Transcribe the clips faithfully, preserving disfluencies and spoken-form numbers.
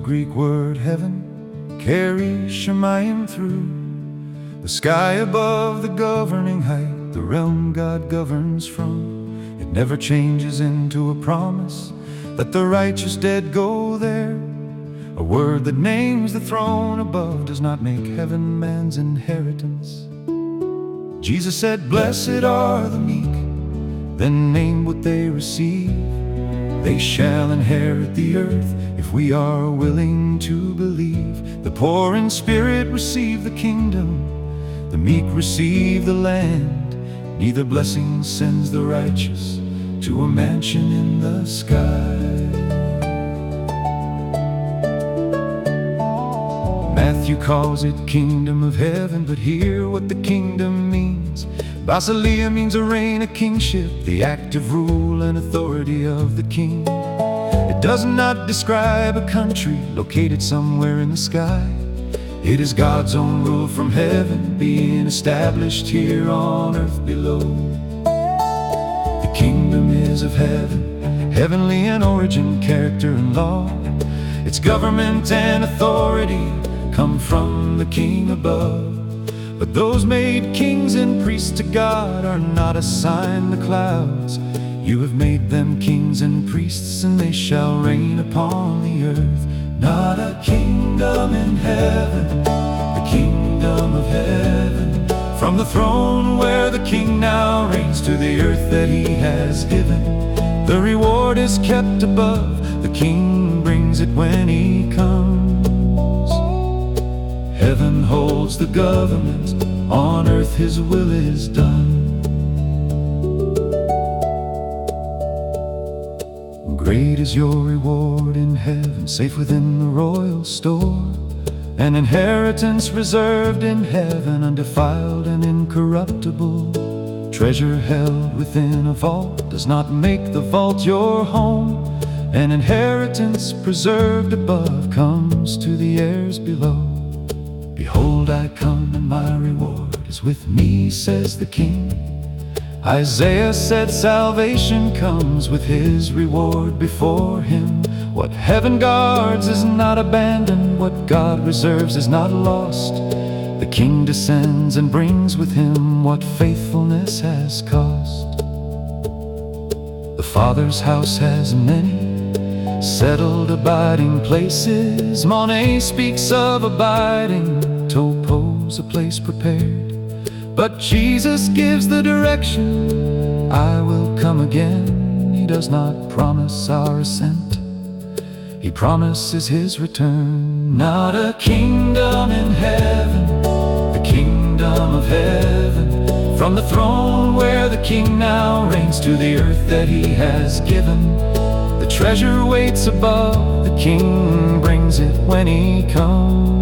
Greek word heaven carries Shemayim through. The sky above the governing height, the realm God governs from. It never changes into a promise that the righteous dead go there. A word that names the throne above does not make heaven man's inheritance. Jesus said, "Blessed are the meek," then named what they receive. They shall inherit the earth if we are willing to believe. The poor in spirit receive the kingdom, the meek receive the land. Neither blessing sends the righteous to a mansion in the sky. Matthew calls it kingdom of heaven, but hear what the kingdom means. Basileia means a reign, a kingship, the active rule and authority of the king. It does not describe a country located somewhere in the sky. It is God's own rule from heaven being established here on earth below. The kingdom is of heaven, heavenly in origin, character and law. Its government and authority come from the king above. But those made kings and priests to God are not assigned the clouds. You have made them kings and priests, and they shall reign upon the earth. Not a kingdom in heaven, the kingdom of heaven. From the throne where the king now reigns to the earth that he has given. The reward is kept above, the king brings it when he comes. Heaven holds the government, on earth his will is done. Great is your reward in heaven, safe within the royal store. An inheritance reserved in heaven, undefiled and incorruptible. Treasure held within a vault does not make the vault your home. An inheritance preserved above comes to the heirs below. Behold, I come, and my reward is with me, says the King. Isaiah said salvation comes with his reward before him. What heaven guards is not abandoned, what God reserves is not lost. The King descends and brings with him what faithfulness has cost. The Father's house has many settled abiding places. Monet speaks of abiding, Topo's a place prepared. But Jesus gives the direction, I will come again. He does not promise our ascent, he promises his return. Not a kingdom in heaven, the kingdom of heaven. From the throne where the king now reigns to the earth that he has given. The treasure waits above, the king brings it when he comes.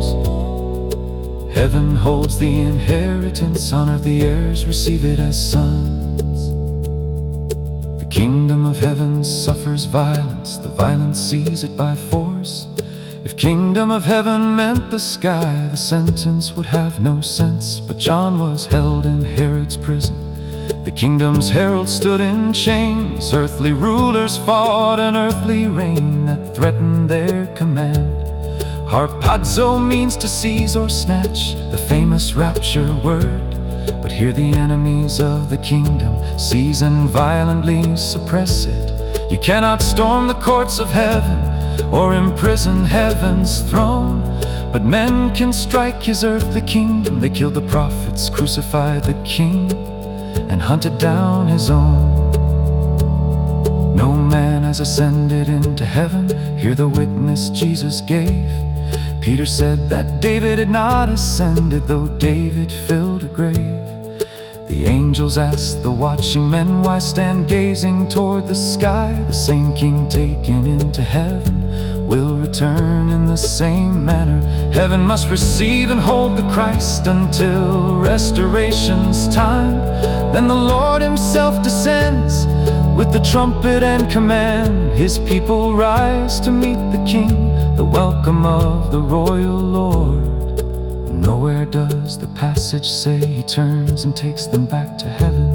Heaven holds the inheritance, on earth the heirs receive it as sons. The kingdom of heaven suffers violence, the violent seize it by force. If kingdom of heaven meant the sky, the sentence would have no sense. But John was held in Herod's prison, the kingdom's herald stood in chains. Earthly rulers fought an earthly reign that threatened their command. Harpazo means to seize or snatch, the famous rapture word. But here the enemies of the kingdom seize and violently suppress it. You cannot storm the courts of heaven or imprison heaven's throne. But men can strike his earthly kingdom. They killed the prophets, crucified the king, and hunted down his own. No man has ascended into heaven, hear the witness Jesus gave. Peter said that David had not ascended, though David filled a grave. The angels asked the watching men, why stand gazing toward the sky? The same king taken into heaven will return in the same manner. Heaven must receive and hold the Christ until restoration's time. Then the Lord himself descends with the trumpet and command. His people rise to meet the King, the welcome of the royal Lord. Nowhere does the passage say he turns and takes them back to heaven.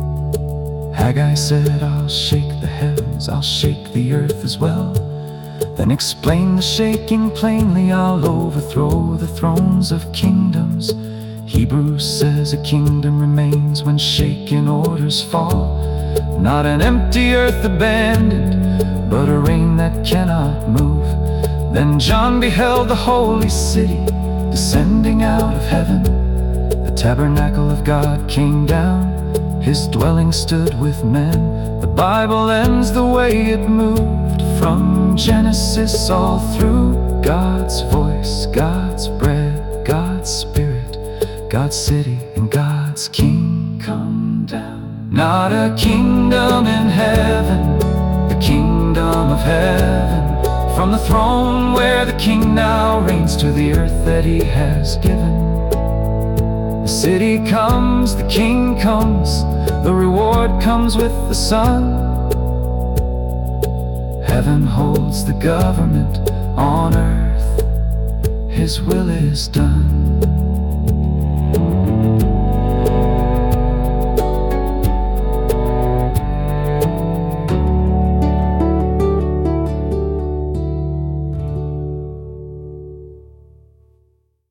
Haggai said, I'll shake the heavens, I'll shake the earth as well. Then explain the shaking plainly, I'll overthrow the thrones of kingdoms. Hebrews says a kingdom remains when shaken orders fall. Not an empty earth abandoned, but a reign that cannot move. Then John beheld the holy city descending out of heaven. The tabernacle of God came down, His dwelling stood with men. The Bible ends the way it moved, from Genesis all through. God's voice, God's bread, God's spirit, God's city, and God's king come down. Not a kingdom in heaven, the kingdom of heaven. From the throne where the king now reigns to the earth that He has given. The city comes, the king comes, the reward comes with the sun. Heaven holds the government on earth, His will is done.